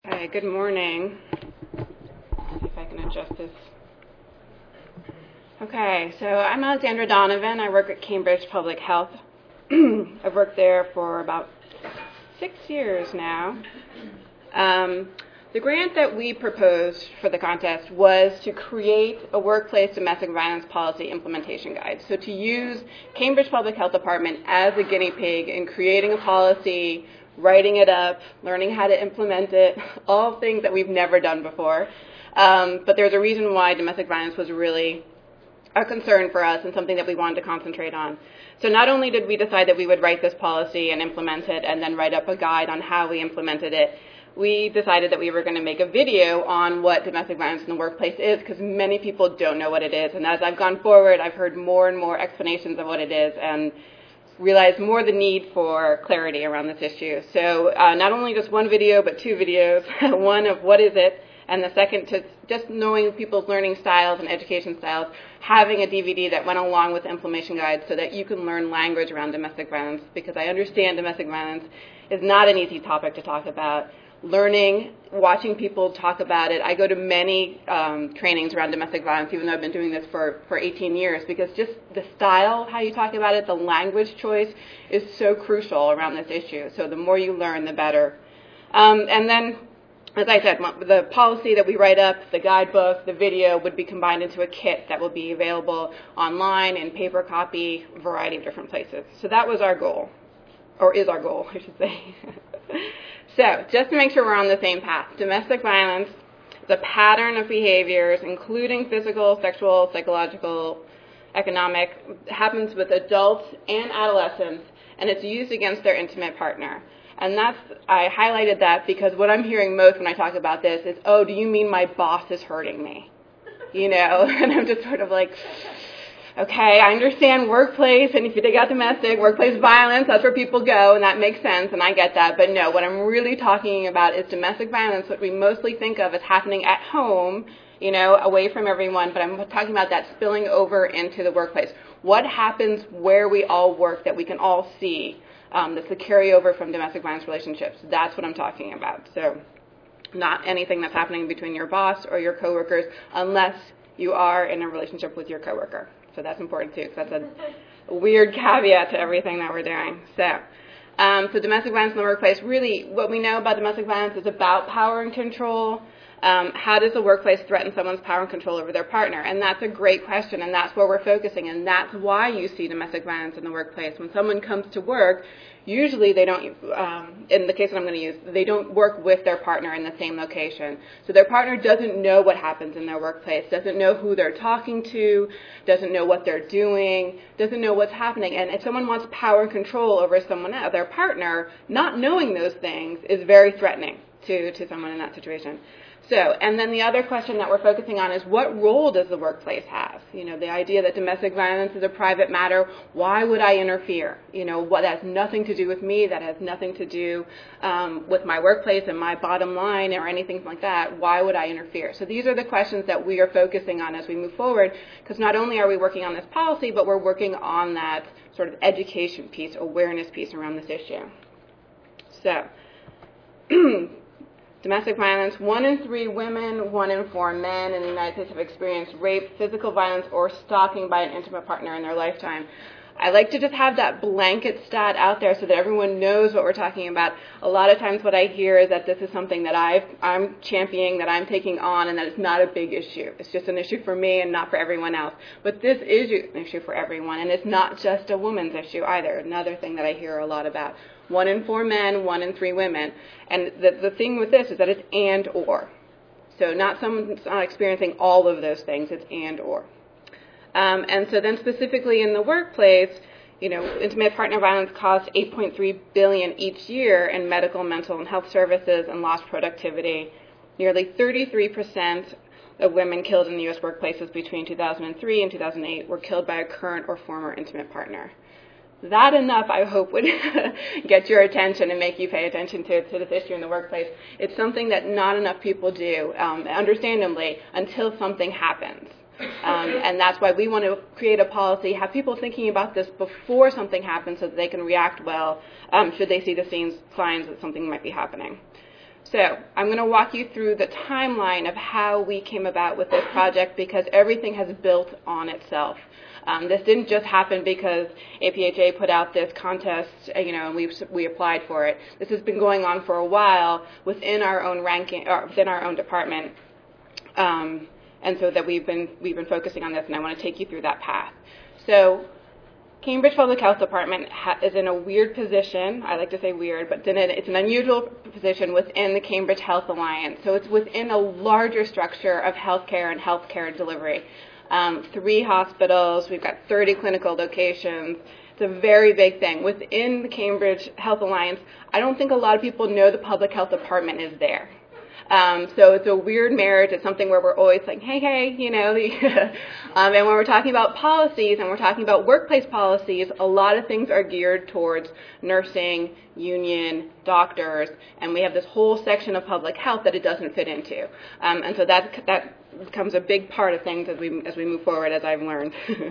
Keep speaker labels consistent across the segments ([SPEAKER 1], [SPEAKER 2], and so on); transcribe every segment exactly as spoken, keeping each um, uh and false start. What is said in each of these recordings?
[SPEAKER 1] Hi, good morning. Let's see if I can adjust this. Okay, so I'm Alexandra Donovan. I work at Cambridge Public Health. I've worked there for about six years now. Um, the grant that we proposed for the contest was to create a workplace domestic violence policy implementation guide. So to use Cambridge Public Health Department as a guinea pig in creating a policy, writing it up, learning how to implement it, all things that we've never done before. Um, but there's a reason why domestic violence was really a concern for us and something that we wanted to concentrate on. So not only did we decide that we would write this policy and implement it and then write up a guide on how we implemented it, we decided that we were going to make a video on what domestic violence in the workplace is, because many people don't know what it is. And as I've gone forward, I've heard more and more explanations of what it is and realized more the need for clarity around this issue. So uh, not only just one video, but two videos, one of what is it, and the second to just knowing people's learning styles and education styles, having a D V D that went along with the implementation guide so that you can learn language around domestic violence, because I understand domestic violence is not an easy topic to talk about. Learning, watching people talk about it. I go to many um, trainings around domestic violence, even though I've been doing this for, for eighteen years, because just the style, how you talk about it, the language choice is so crucial around this issue. So the more you learn, the better. Um, and then, as I said, the policy that we write up, the guidebook, the video would be combined into a kit that will be available online in paper copy, a variety of different places. So that was our goal, or is our goal, I should say. So, just to make sure we're on the same path, domestic violence is a pattern of behaviors, including physical, sexual, psychological, economic, happens with adults and adolescents, and it's used against their intimate partner. And that's, I highlighted that because what I'm hearing most when I talk about this is, oh, do you mean my boss is hurting me? You know, and I'm just sort of like, okay, I understand workplace, and if you dig out domestic, workplace violence, that's where people go, and that makes sense, and I get that. But no, what I'm really talking about is domestic violence, what we mostly think of as happening at home, you know, away from everyone, but I'm talking about that spilling over into the workplace. What happens where we all work that we can all see? Um, that's the carryover from domestic violence relationships. That's what I'm talking about. So not anything that's happening between your boss or your coworkers unless you are in a relationship with your coworker. So that's important too, because that's a weird caveat to everything that we're doing. So, um, so domestic violence in the workplace, really what we know about domestic violence is about power and control. Um, how does the workplace threaten someone's power and control over their partner? And that's a great question, and that's where we're focusing, and that's why you see domestic violence in the workplace. When someone comes to work, usually they don't, um, in the case that I'm going to use, they don't work with their partner in the same location. So their partner doesn't know what happens in their workplace, doesn't know who they're talking to, doesn't know what they're doing, doesn't know what's happening. And if someone wants power and control over someone else, their partner, not knowing those things is very threatening to, to someone in that situation. So, and then the other question that we're focusing on is what role does the workplace have? You know, the idea that domestic violence is a private matter, why would I interfere? You know, what has nothing to do with me, that has nothing to do um, with my workplace and my bottom line or anything like that, why would I interfere? So these are the questions that we are focusing on as we move forward, because not only are we working on this policy, but we're working on that sort of education piece, awareness piece around this issue. So, domestic violence, one in three women, one in four men in the United States have experienced rape, physical violence, or stalking by an intimate partner in their lifetime. I like to just have that blanket stat out there so that everyone knows what we're talking about. A lot of times what I hear is that this is something that I've, I'm championing, that I'm taking on, and that it's not a big issue. It's just an issue for me and not for everyone else. But this is an issue for everyone, and it's not just a woman's issue either, another thing that I hear a lot about. One in four men, one in three women. And the, the thing with this is that it's and or. So not someone's not experiencing all of those things, it's and or. Um, and so then specifically in the workplace, you know, intimate partner violence costs eight point three billion dollars each year in medical, mental, and health services and lost productivity. Nearly thirty-three percent of women killed in the U S workplaces between two thousand three and two thousand eight were killed by a current or former intimate partner. That enough, I hope, would get your attention and make you pay attention to, to this issue in the workplace. It's something that not enough people do, um, understandably, until something happens. Um, and that's why we want to create a policy, have people thinking about this before something happens so that they can react well um, should they see the signs that something might be happening. So I'm going to walk you through the timeline of how we came about with this project, because everything has built on itself. Um, this didn't just happen because A P H A put out this contest, uh, you know, and we we applied for it. This has been going on for a while within our own ranking, or within our own department, um, and so that we've been we've been focusing on this, and I want to take you through that path. So, Cambridge Public Health Department ha- is in a weird position. I like to say weird, but it's an unusual position within the Cambridge Health Alliance. So it's within a larger structure of healthcare and healthcare delivery. Um, three hospitals, we've got thirty clinical locations. It's a very big thing. Within the Cambridge Health Alliance, I don't think a lot of people know the public health department is there. Um, so it's a weird marriage. It's something where we're always like, hey, hey, you know. um, and when we're talking about policies and we're talking about workplace policies, a lot of things are geared towards nursing, union, doctors, and we have this whole section of public health that it doesn't fit into. Um, and so that that becomes a big part of things as we as we move forward, as I've learned.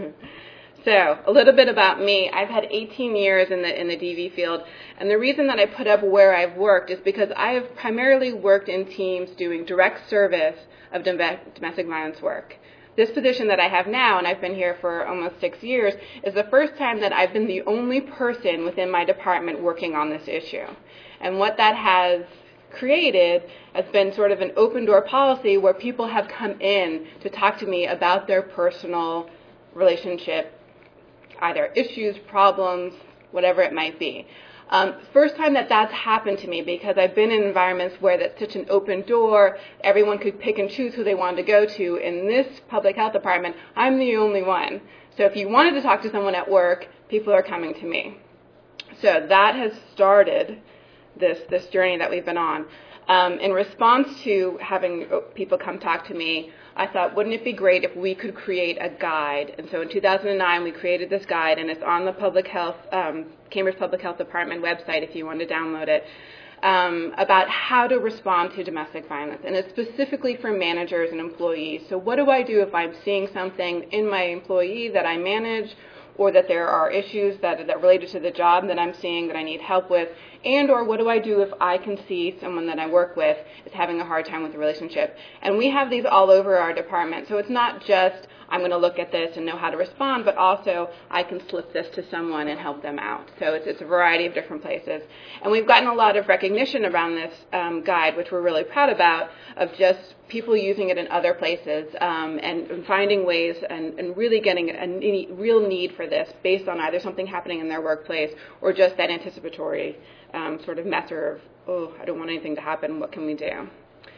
[SPEAKER 1] So, a little bit about me. I've had eighteen years in the in the D V field, and the reason that I put up where I've worked is because I have primarily worked in teams doing direct service of domestic violence work. This position that I have now, and I've been here for almost six years, is the first time that I've been the only person within my department working on this issue. And what that has created has been sort of an open door policy where people have come in to talk to me about their personal relationship, either issues, problems, whatever it might be. Um, first time that that's happened to me, because I've been in environments where that's such an open door, everyone could pick and choose who they wanted to go to. In this public health department, I'm the only one. So if you wanted to talk to someone at work, people are coming to me. So that has started this, this journey that we've been on. Um, in response to having people come talk to me, I thought, wouldn't it be great if we could create a guide? And so in two thousand nine, we created this guide, and it's on the Public Health, um, Cambridge Public Health Department website if you want to download it, um, about how to respond to domestic violence. And it's specifically for managers and employees. So what do I do if I'm seeing something in my employee that I manage, or that there are issues that that related to the job that I'm seeing that I need help with, and or what do I do if I can see someone that I work with is having a hard time with the relationship? And we have these all over our department, so it's not just I'm going to look at this and know how to respond, but also I can slip this to someone and help them out. So it's, it's a variety of different places. And we've gotten a lot of recognition around this um, guide, which we're really proud about, of just people using it in other places um, and, and finding ways and, and really getting a need, real need for this based on either something happening in their workplace or just that anticipatory um, sort of messer of, oh, I don't want anything to happen, what can we do?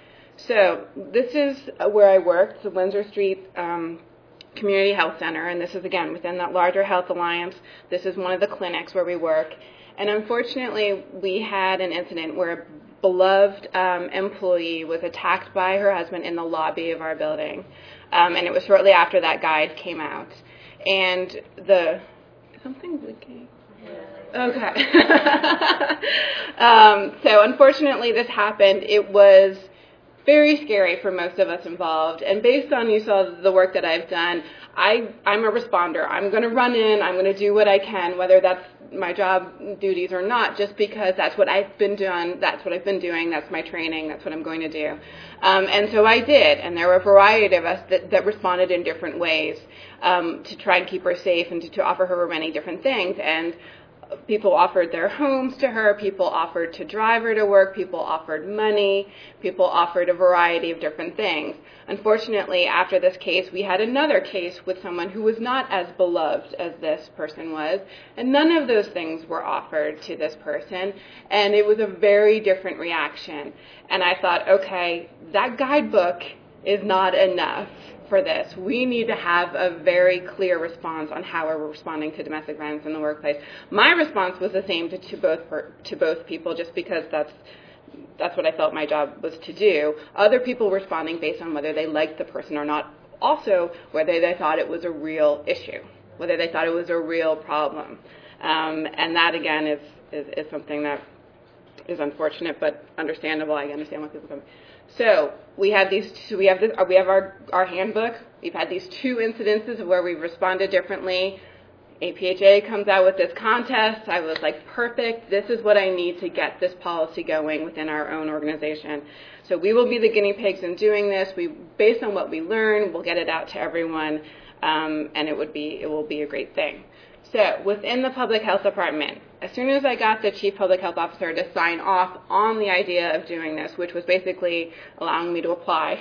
[SPEAKER 1] So this is where I work, it's the Windsor Street um, Community Health Center, and this is, again, within that larger health alliance. This is one of the clinics where we work. And unfortunately, we had an incident where a beloved um, employee was attacked by her husband in the lobby of our building. Um, and it was shortly after that guide came out. And the... Something blinking? Okay. um, so unfortunately, this happened. It was very scary for most of us involved. And based on, you saw the work that I've done, I, I'm a responder. I'm going to run in. I'm going to do what I can, whether that's my job duties or not, just because that's what I've been doing. That's what I've been doing. That's my training. That's what I'm going to do. Um, and so I did. And there were a variety of us that, that responded in different ways um, to try and keep her safe and to, to offer her many different things. And people offered their homes to her, people offered to drive her to work, people offered money, people offered a variety of different things. Unfortunately, after this case, we had another case with someone who was not as beloved as this person was, and none of those things were offered to this person, and it was a very different reaction. And I thought, okay, that guidebook is not enough for this. We need to have a very clear response on how we're responding to domestic violence in the workplace. My response was the same to, to both per, to both people, just because that's that's what I felt my job was to do. Other people were responding based on whether they liked the person or not, also whether they thought it was a real issue, whether they thought it was a real problem. Um, and that, again, is, is, is something that is unfortunate but understandable. I understand why people come. So we have these. Two, we have this, we have our, our handbook. We've had these two incidences where we've responded differently. A P H A comes out with this contest. I was like, perfect, this is what I need to get this policy going within our own organization. So we will be the guinea pigs in doing this. We, based on what we learn, we'll get it out to everyone, um, and it would be, it will be a great thing. So within the public health department, as soon as I got the chief public health officer to sign off on the idea of doing this, which was basically allowing me to apply,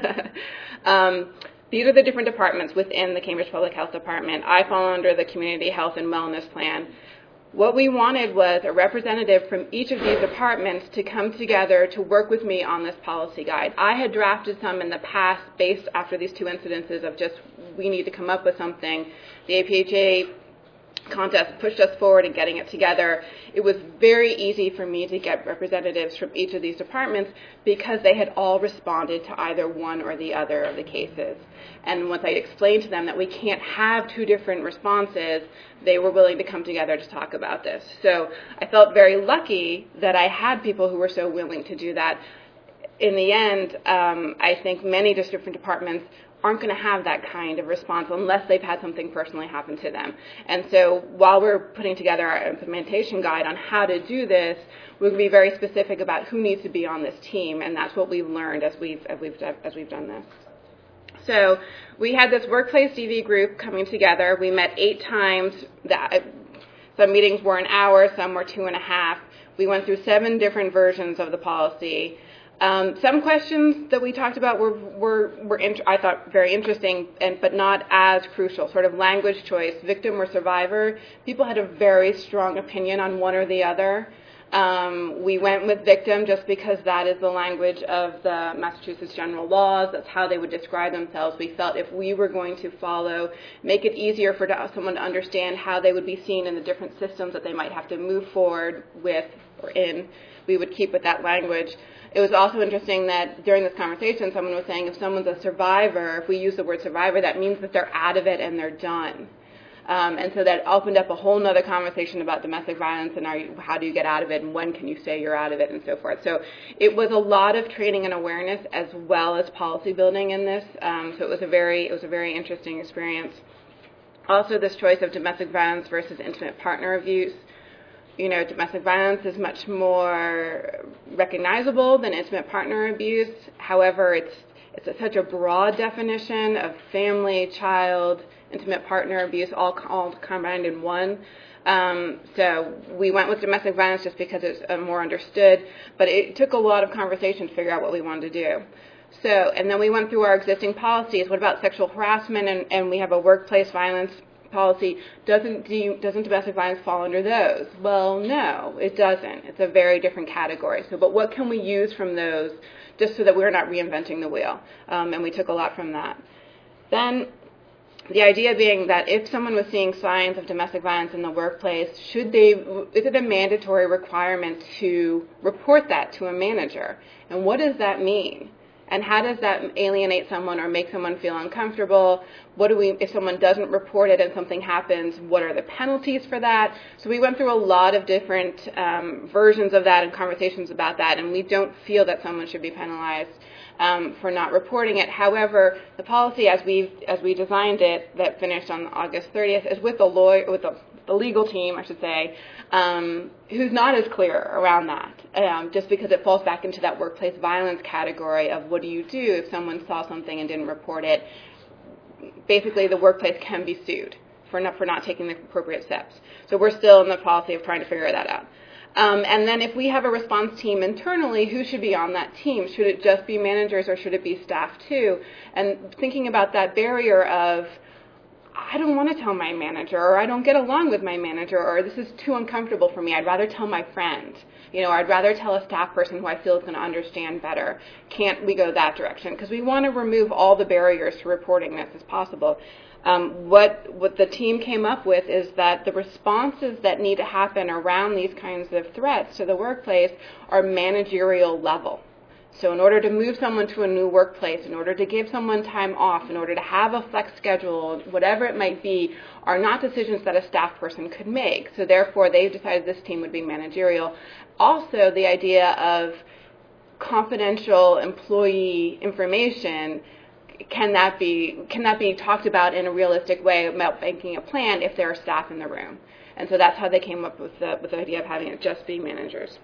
[SPEAKER 1] um, these are the different departments within the Cambridge Public Health Department. I fall under the Community Health and Wellness Plan. What we wanted was a representative from each of these departments to come together to work with me on this policy guide. I had drafted some in the past based after these two incidences of just we need to come up with something. The A P H A contest pushed us forward in getting it together. It was very easy for me to get representatives from each of these departments because they had all responded to either one or the other of the cases. And once I explained to them that we can't have two different responses, they were willing to come together to talk about this. So I felt very lucky that I had people who were so willing to do that. In the end, um, I think many different departments aren't going to have that kind of response unless they've had something personally happen to them. And so while we're putting together our implementation guide on how to do this, we're going to be very specific about who needs to be on this team, and that's what we've learned as we've, as we've, as we've done this. So we had this workplace D V group coming together. We met eight times. Some meetings were an hour, some were two and a half. We went through seven different versions of the policy. Um, some questions that we talked about were, were, were int- I thought, very interesting, and but not as crucial, sort of language choice, victim or survivor. People had a very strong opinion on one or the other. Um, we went with victim just because that is the language of the Massachusetts general laws. That's how they would describe themselves. We felt if we were going to follow, make it easier for someone to understand how they would be seen in the different systems that they might have to move forward with or in, we would keep with that language. It was also interesting that during this conversation, someone was saying if someone's a survivor, if we use the word survivor, that means that they're out of it and they're done. Um, and so that opened up a whole other conversation about domestic violence and are you, how do you get out of it and when can you say you're out of it and so forth. So it was a lot of training and awareness as well as policy building in this. Um, so it was a very it was a very interesting experience. Also, this choice of domestic violence versus intimate partner abuse. You know, domestic violence is much more recognizable than intimate partner abuse. However, it's it's a, such a broad definition of family, child, intimate partner abuse, all, all combined in one. Um, so we went with domestic violence just because it's uh, more understood, but it took a lot of conversation to figure out what we wanted to do. So, and then we went through our existing policies. What about sexual harassment? And, and we have a workplace violence policy. Doesn't do, doesn't domestic violence fall under those? Well, no, it doesn't. It's a very different category. So, but what can we use from those just so that we're not reinventing the wheel? Um, and we took a lot from that. Then the idea being that if someone was seeing signs of domestic violence in the workplace, should they, is it a mandatory requirement to report that to a manager? And what does that mean? And how does that alienate someone or make someone feel uncomfortable? What do we, if someone doesn't report it and something happens, what are the penalties for that? So we went through a lot of different um, versions of that and conversations about that, and we don't feel that someone should be penalized um, for not reporting it. However, the policy as we as we designed it, that finished on August thirtieth, is with the lawyer, with the, the legal team, I should say, um, who's not as clear around that. Um, just because it falls back into that workplace violence category of what do you do if someone saw something and didn't report it. Basically, the workplace can be sued for not, for not taking the appropriate steps. So we're still in the policy of trying to figure that out. Um, and then if we have a response team internally, who should be on that team? Should it just be managers or should it be staff too? And thinking about that barrier of, I don't want to tell my manager, or I don't get along with my manager, or this is too uncomfortable for me. I'd rather tell my friend. You know, I'd rather tell a staff person who I feel is going to understand better. Can't we go that direction? Because we want to remove all the barriers to reporting this as possible. Um, what what the team came up with is that the responses that need to happen around these kinds of threats to the workplace are managerial level. So in order to move someone to a new workplace, in order to give someone time off, in order to have a flex schedule, whatever it might be, are not decisions that a staff person could make. So therefore, they've decided this team would be managerial. Also, the idea of confidential employee information can that be can that be talked about in a realistic way about making a plan if there are staff in the room? And so that's how they came up with the, with the idea of having it just be managers.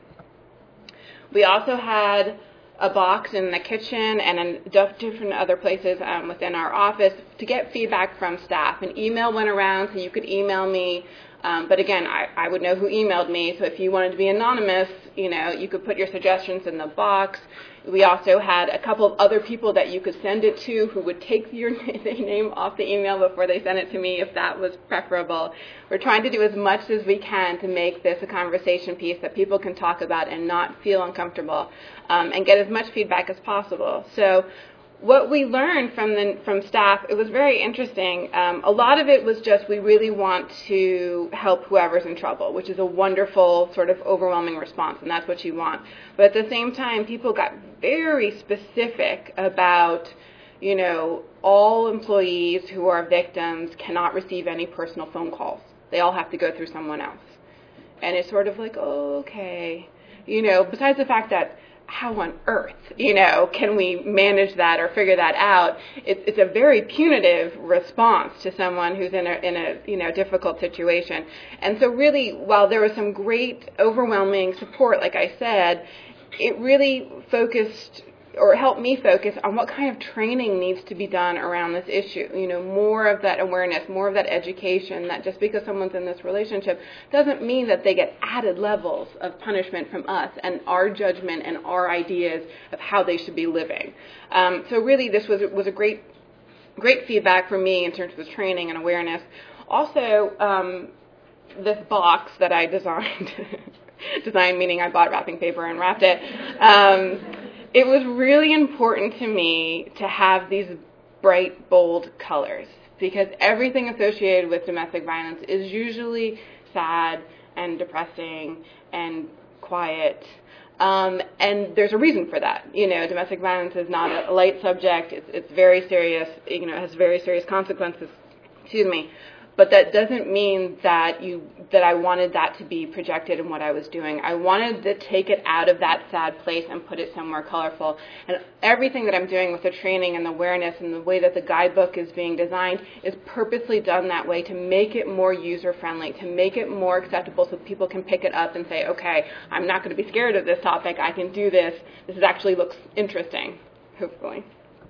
[SPEAKER 1] We also had a box in the kitchen and in different other places um, within our office to get feedback from staff. An email went around, so you could email me. Um, but again, I, I would know who emailed me, so if you wanted to be anonymous, you know, you could put your suggestions in the box. We also had a couple of other people that you could send it to who would take your name off the email before they sent it to me if that was preferable. We're trying to do as much as we can to make this a conversation piece that people can talk about and not feel uncomfortable um, and get as much feedback as possible. So what we learned from the from staff, it was very interesting. Um, a lot of it was just we really want to help whoever's in trouble, which is a wonderful sort of overwhelming response, and that's what you want. But at the same time, people got very specific about, you know, all employees who are victims cannot receive any personal phone calls. They all have to go through someone else. And it's sort of like, oh, okay. You know, besides the fact that how on earth, you know, can we manage that or figure that out? It, it's a very punitive response to someone who's in a, in a, you know, difficult situation. And so really, while there was some great overwhelming support, like I said, it really focused or helped me focus on what kind of training needs to be done around this issue. You know, more of that awareness, more of that education, that just because someone's in this relationship doesn't mean that they get added levels of punishment from us and our judgment and our ideas of how they should be living. Um, so really this was, was a great, great feedback for me in terms of training and awareness. Also, um, this box that I designed, designed meaning I bought wrapping paper and wrapped it, um, it was really important to me to have these bright, bold colors because everything associated with domestic violence is usually sad and depressing and quiet. Um, and there's a reason for that. You know, domestic violence is not a light subject. It's, it's very serious. You know, it has very serious consequences. Excuse me. But that doesn't mean that you that I wanted that to be projected in what I was doing. I wanted to take it out of that sad place and put it somewhere colorful. And everything that I'm doing with the training and the awareness and the way that the guidebook is being designed is purposely done that way to make it more user-friendly, to make it more acceptable so people can pick it up and say, okay, I'm not going to be scared of this topic. I can do this. This actually looks interesting, hopefully.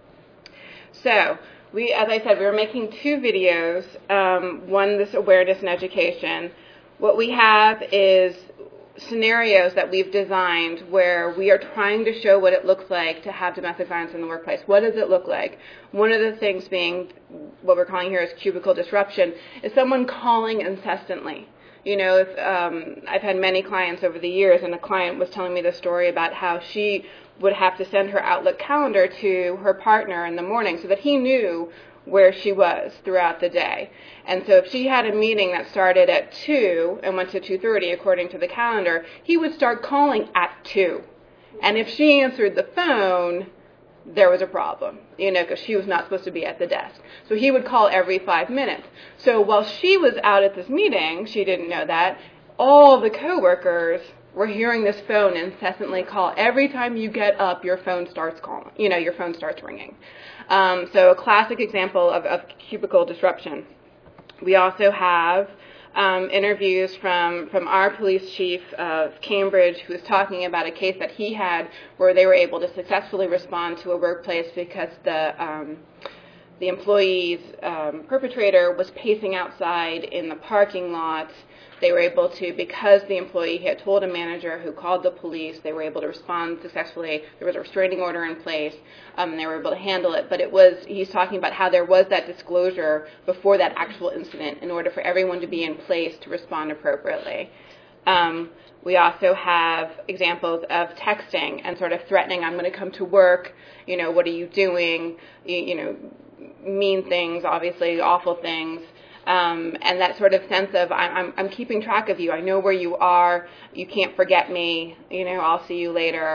[SPEAKER 1] So, We, as I said, we were making two videos, um, one this awareness and education. What we have is scenarios that we've designed where we are trying to show what it looks like to have domestic violence in the workplace. What does it look like? One of the things being, what we're calling here is cubicle disruption, is someone calling incessantly. You know, if, um, I've had many clients over the years, and a client was telling me the story about how she would have to send her Outlook calendar to her partner in the morning so that he knew where she was throughout the day. And so if she had a meeting that started at two and went to two thirty according to the calendar, he would start calling at two. And if she answered the phone, there was a problem, you know, because she was not supposed to be at the desk. So he would call every five minutes. So while she was out at this meeting, she didn't know that, all the coworkers were hearing this phone incessantly call. Every time you get up, your phone starts calling, you know, your phone starts ringing. Um, so a classic example of, of cubicle disruption. We also have Um, interviews from, from our police chief of Cambridge, who was talking about a case that he had where they were able to successfully respond to a workplace because the um, the employee's um, perpetrator was pacing outside in the parking lot. They were able to, because the employee had told a manager who called the police, they were able to respond successfully. There was a restraining order in place, um, and they were able to handle it. But it was, he's talking about how there was that disclosure before that actual incident in order for everyone to be in place to respond appropriately. Um, we also have examples of texting and sort of threatening, I'm going to come to work, you know, what are you doing, you, you know, mean things, obviously, awful things. Um, and that sort of sense of I'm, I'm, I'm keeping track of you. I know where you are. You can't forget me. You know, I'll see you later.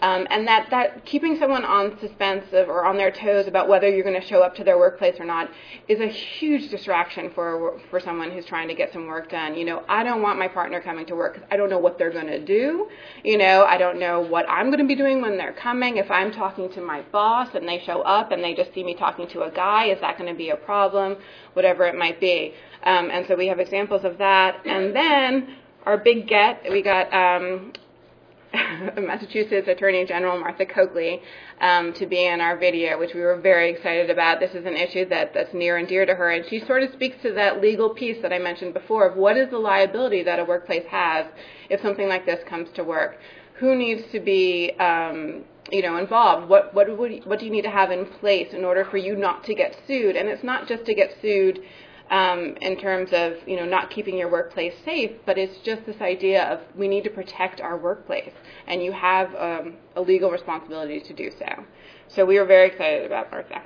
[SPEAKER 1] Um, and that, that keeping someone on suspense of, or on their toes about whether you're going to show up to their workplace or not is a huge distraction for for someone who's trying to get some work done. You know, I don't want my partner coming to work because I don't know what they're going to do. You know, I don't know what I'm going to be doing when they're coming. If I'm talking to my boss and they show up and they just see me talking to a guy, is that going to be a problem? Whatever it might be. Um, and so we have examples of that. And then our big get, we got um, Massachusetts Attorney General Martha Coakley um, to be in our video, which we were very excited about. This is an issue that, that's near and dear to her, and she sort of speaks to that legal piece that I mentioned before of what is the liability that a workplace has if something like this comes to work. Who needs to be um, you know, involved? What, what, what, what do you need to have in place in order for you not to get sued? And it's not just to get sued Um, in terms of, you know, not keeping your workplace safe, but it's just this idea of we need to protect our workplace, and you have um, a legal responsibility to do so. So we were very excited about Martha.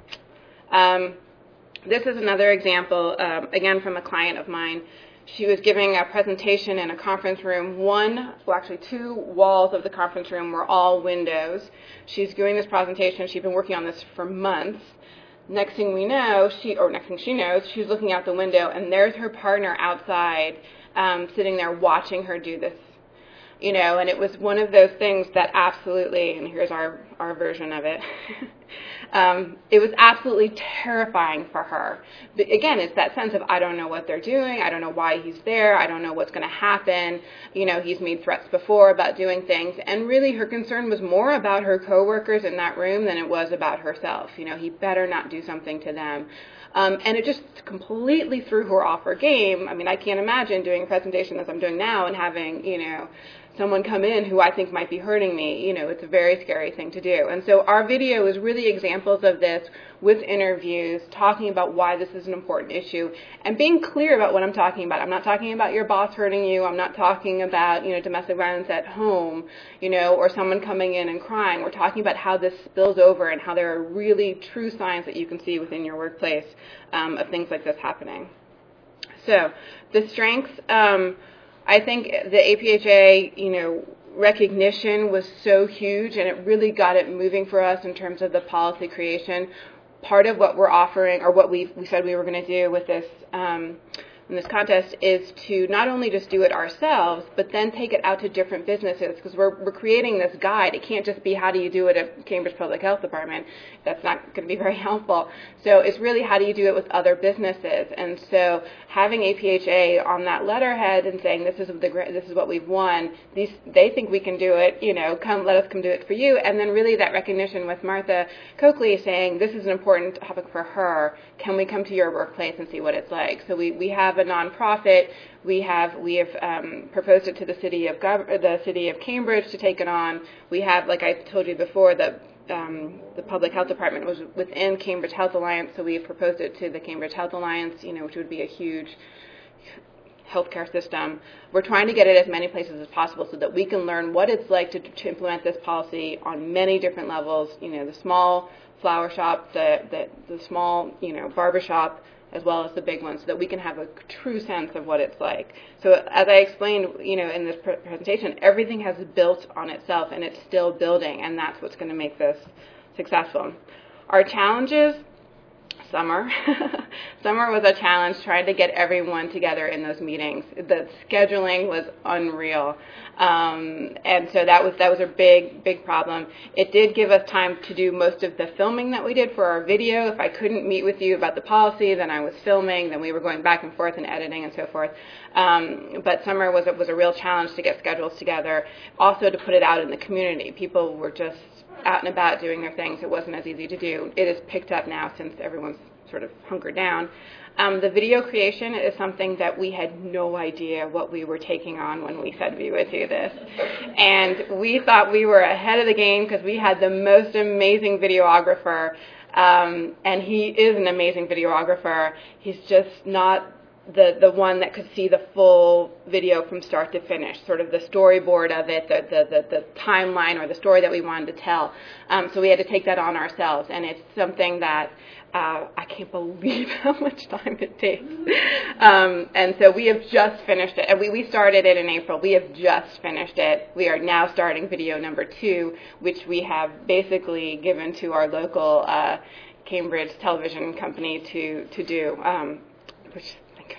[SPEAKER 1] Um, this is another example, um, again, from a client of mine. She was giving a presentation in a conference room. One, well, actually two walls of the conference room were all windows. She's doing this presentation. She'd been working on this for months. Next thing we know, she, or next thing she knows, she's looking out the window, and there's her partner outside, um, sitting there watching her do this. You know, and it was one of those things that absolutely, and here's our, our version of it, um, it was absolutely terrifying for her. But again, it's that sense of, I don't know what they're doing, I don't know why he's there, I don't know what's going to happen, you know, he's made threats before about doing things, and really her concern was more about her coworkers in that room than it was about herself. You know, he better not do something to them. Um, and it just completely threw her off her game. I mean, I can't imagine doing a presentation as I'm doing now and having, you know, someone come in who I think might be hurting me. You know, it's a very scary thing to do. And so our video is really examples of this with interviews, talking about why this is an important issue and being clear about what I'm talking about. I'm not talking about your boss hurting you. I'm not talking about, you know, domestic violence at home, you know, or someone coming in and crying. We're talking about how this spills over and how there are really true signs that you can see within your workplace um, of things like this happening. So the strengths, um, I think the A P H A, you know, recognition was so huge, and it really got it moving for us in terms of the policy creation. Part of what we're offering, or what we we said we were going to do with this um, in this contest, is to not only just do it ourselves, but then take it out to different businesses, because we're we're creating this guide. It can't just be how do you do it at Cambridge Public Health Department. That's not going to be very helpful. So it's really how do you do it with other businesses. And so having A P H A on that letterhead and saying this is the this is what we've won. These they think we can do it. You know, come let us come do it for you. And then really that recognition with Martha Coakley saying this is an important topic for her. Can we come to your workplace and see what it's like? So we we have a nonprofit. We have we have um, proposed it to the city of Gov- the city of Cambridge to take it on. We have, like I told you before, the um, the Public Health Department was within Cambridge Health Alliance, so we have proposed it to the Cambridge Health Alliance, you know, which would be a huge healthcare system. We're trying to get it as many places as possible so that we can learn what it's like to, to implement this policy on many different levels. You know, the small flower shop, the the, the small, you know, barber shop, as well as the big ones, so that we can have a true sense of what it's like. So as I explained, you know, in this pr- presentation, everything has built on itself, and it's still building, and that's what's going to make this successful. Our challenges, summer. Summer was a challenge, trying to get everyone together in those meetings. The scheduling was unreal. Um, and so that was that was a big, big problem. It did give us time to do most of the filming that we did for our video. If I couldn't meet with you about the policy, then I was filming, then we were going back and forth and editing and so forth. Um, but summer was, was a real challenge to get schedules together, also to put it out in the community. People were just out and about doing their things. It wasn't as easy to do. It has picked up now since everyone's sort of hunkered down. Um, the video creation is something that we had no idea what we were taking on when we said we would do this. And we thought we were ahead of the game because we had the most amazing videographer, um, and he is an amazing videographer. He's just not the the one that could see the full video from start to finish, sort of the storyboard of it, the the the, the timeline or the story that we wanted to tell. Um, so we had to take that on ourselves, and it's something that uh, I can't believe how much time it takes. Um, and so we have just finished it, and we, we started it in April. We have just finished it. We are now starting video number two, which we have basically given to our local uh, Cambridge television company to to do, um, which.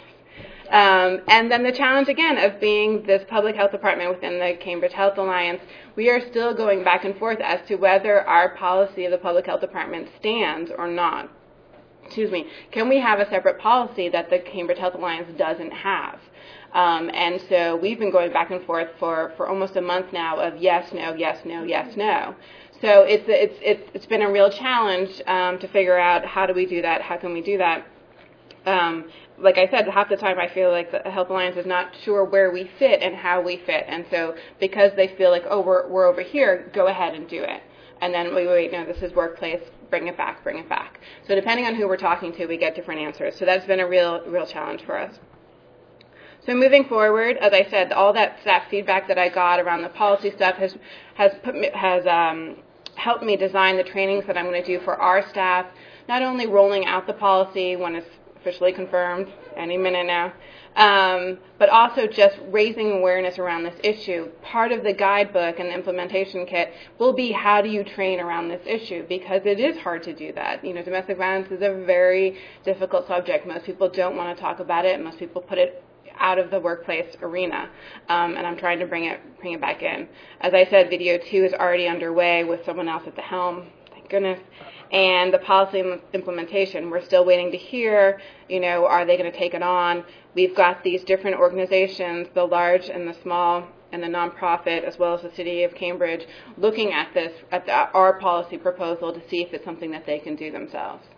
[SPEAKER 1] Um, and then the challenge, again, of being this public health department within the Cambridge Health Alliance, we are still going back and forth as to whether our policy of the public health department stands or not. Excuse me. Can we have a separate policy that the Cambridge Health Alliance doesn't have? Um, and so we've been going back and forth for, for almost a month now of yes, no, yes, no, yes, no. So it's, it's, it's, it's been a real challenge um, to figure out how do we do that, how can we do that. Um, like I said, half the time I feel like the Health Alliance is not sure where we fit and how we fit. And so because they feel like, oh, we're, we're over here, go ahead and do it. And then we wait, no, this is workplace, bring it back, bring it back. So depending on who we're talking to, we get different answers. So that's been a real, real challenge for us. So moving forward, as I said, all that staff feedback that I got around the policy stuff has, has, put me, has um, helped me design the trainings that I'm going to do for our staff, not only rolling out the policy when it's officially confirmed any minute now, um, but also just raising awareness around this issue. Part of the guidebook and the implementation kit will be how do you train around this issue, because it is hard to do that. You know, domestic violence is a very difficult subject. Most people don't want to talk about it. Most people put it out of the workplace arena, um, and I'm trying to bring it bring it back in. As I said, video two is already underway with someone else at the helm. Thank goodness. And the policy implementation, we're still waiting to hear, you know, are they going to take it on? We've got these different organizations, the large and the small and the nonprofit, as well as the City of Cambridge, looking at this, at the, our policy proposal to see if it's something that they can do themselves.